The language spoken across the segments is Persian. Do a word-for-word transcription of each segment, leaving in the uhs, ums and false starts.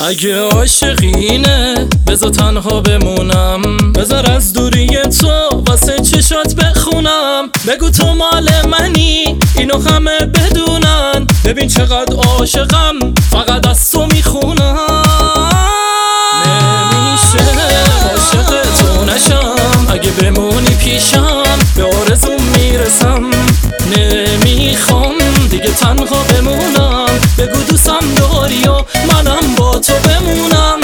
اگه عاشقینه بذار تنها بمونم، بذار از دوری تو واسه چشات بخونم. بگو تو مال منی اینو همه بدونن، ببین چقدر عاشقم فقط از تو میخونم. نمیشه عاشق تو نشم، اگه بمونی پیشم به آرزوم میرسم. نمیخوام دیگه تنها بمونم، بگو دوستم داری و منم با تو بمونم.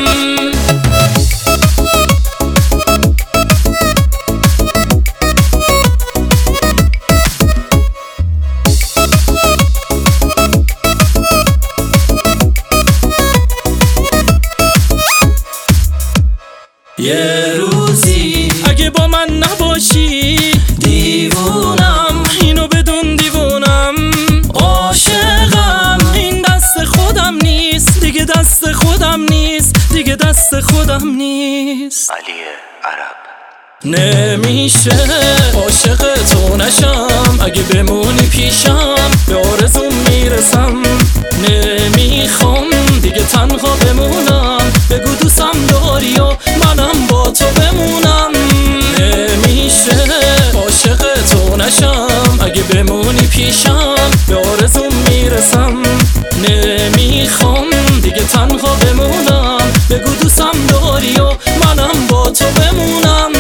یه روزی اگه با من نباشی دیوونم، اینو بدون دیوونم. عاشقم این دست خودم نیست دیگه، دست خودم نیست دیگه، دست خودم نیست. علی عرب نمیشه عاشق تو نشم، اگه بمونی پیشم به آرزوم میرسم. نمیخوام دیگه تنها بمونم، بگو دوستم داری و منم با تو بمونم. نمیشه عاشق تو نشم، اگه بمونی پیشم به آرزوم میرسم. نمیخوام دیگه تنها بمونم، بگو دوستم داری و منم با تو بمونم.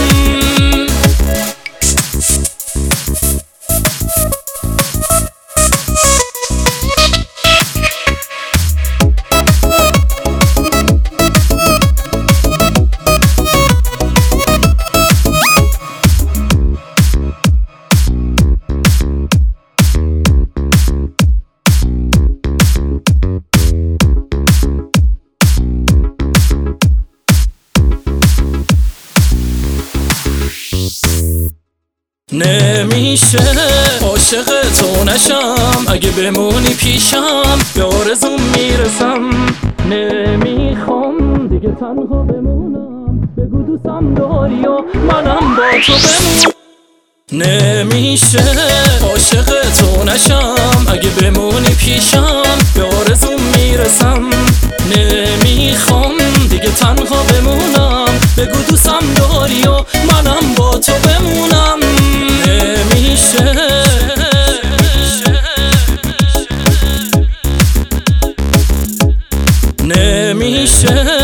نمیشه عاشق تو نشم، اگه بمونی پیشم به آرزوم میرسم. نمیخوام دیگه تنها بمونم، بگو دوستم داری و منم با تو بمونم. نمیشه عاشق تو نشم، اگه بمونی پیشم به آرزوم میرسم. نمیخوام دیگه تنها بمونم، بگو دوستم داری و منم با تو بمونم. نمیشه نمیشه